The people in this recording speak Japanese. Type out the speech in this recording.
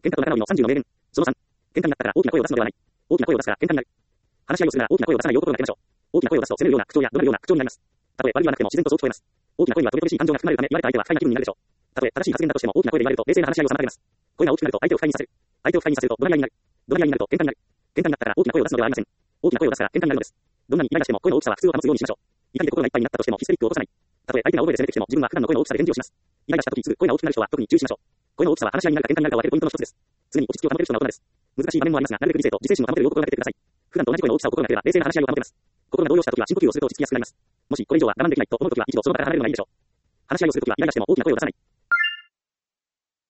喧嘩と仲直りの30の名言。その3、喧嘩になったから大きな声を出すのではない。大きな声を出すから喧嘩になる。話し合いをするなら大きな声を出さないよう心がけましょう。大きな声を出すと責めるような口調や怒鳴るような口調になります。たとえ悪意はなくても自然とそう聞こえます。大きな声にはとげとげしい感情が含まれるため、言われた相手は不快な気分になるでしょう。たとえ正しい発言だとしても大きな声で言われると冷静な話し合いを妨げます。声が大きくなると相手を不快にさせる。相手を不快にさせると怒鳴り合いになる。怒鳴り合いになると喧嘩になる。喧嘩になったら大きな声を出すのではありません。大きな声を出すから喧嘩になるのです。どんなにイライラしても声の大きさは普通を保つようにしましょう。怒りで心がいっぱいになったとしてもヒステリックを起こさない。たとえ相手が大声で責めてきても自分は普段の声の大きさで返事をします。イライラした時にすぐ声が大きくなる人は特に注意しましょう。声の大きさは話し合いになるか喧嘩になるかを分けるポイントの一つです。常に落ち着きを保てる人が大人です。難しい場面もありますが、なるべく理性と自制心を保てるよう心がけてください。普段と同じ声の大きさを心がければ冷静な話し合いを保てます。心が動揺した時は深呼吸をすると落ち着きやすくなります。もしこれ以上は我慢できないと思う時は一度その場から離れるのがいいでしょう。話し合いをするときはイライラしても大きな声を出さない。